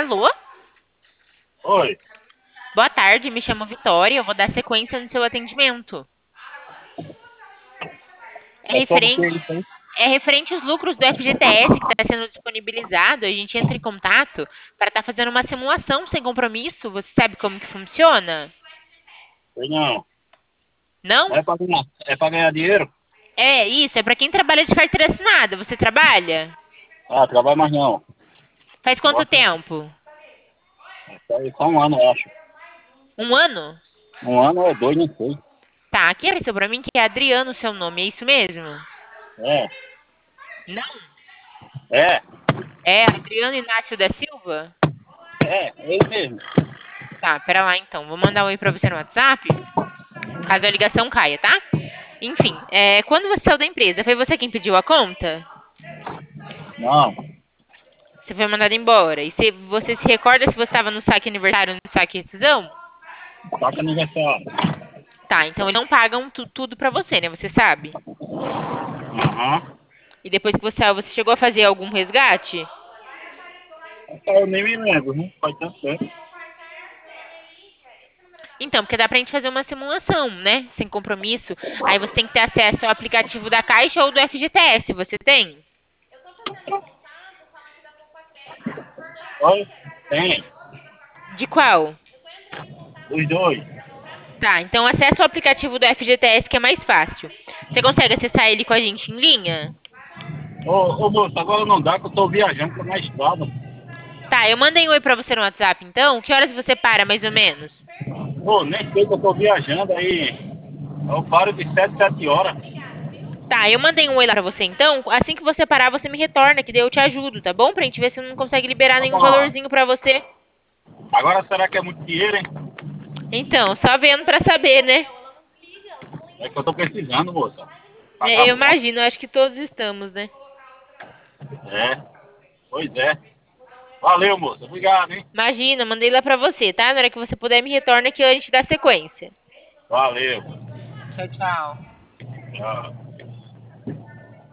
Alô? Oi, Boa tarde, me chamo Vitória, eu vou dar sequência no seu atendimento. É é sobre o que referente, isso aí? é referente aos lucros do FGTS que está sendo disponibilizado. A gente entra em contato para estar fazendo uma simulação sem compromisso. Você sabe como que funciona? Sei não. Não? É pra ganhar dinheiro? É isso, é para quem trabalha de carteira assinada. Você trabalha? Ah, trabalho mais não. Faz quanto Gosto. tempo? Só um ano, eu acho. Um ano? Um ano ou dois, não sei. Tá, aqui apareceu para mim que é Adriano o seu nome, é isso mesmo? É, Não, é, é Adriano Inácio da Silva? é ele mesmo. Tá, pera lá então. Vou mandar um oi pra você no WhatsApp, caso a ligação caia, tá? Enfim, quando você saiu da empresa, foi você quem pediu a conta? Não, Você foi mandado embora. E você se recorda se você estava no saque aniversário ou no saque rescisão? saca aniversário. Tá, então eles não pagam tudo pra você, né? Você sabe. Aham. E depois que você saiu, você chegou a fazer algum resgate? Eu nem me lembro, não faz tanto tempo. Então, porque dá pra gente fazer uma simulação, né? Sem compromisso. Aí você tem que ter acesso ao aplicativo da Caixa ou do FGTS. Você tem? Oi? Tem, De qual? os dois. Tá, então acessa o aplicativo do FGTS que é mais fácil. Você consegue acessar ele com a gente em linha? Ô moço, agora não dá que eu tô viajando, tô na estrada. Tá, eu mandei um oi pra você no WhatsApp, então. Que horas você para, mais ou menos? Pô, nem sei que eu tô viajando aí. Eu paro de 7 horas. Tá, eu mandei um oi lá pra você, então. Assim que você parar, você me retorna, que daí eu te ajudo, tá bom? Pra gente ver se não consegue liberar nenhum Agora, valorzinho pra você. agora será que é muito dinheiro, hein? Então, só vendo pra saber, né? É que eu tô precisando, moça. É, Pagar eu moto. imagino, acho que todos estamos, né? É, pois é. Valeu, moça. Obrigado, hein? Imagina, mandei lá pra você, tá? Na hora que você puder, me retorna que a gente dá sequência. Valeu. Tchau, tchau. Tchau.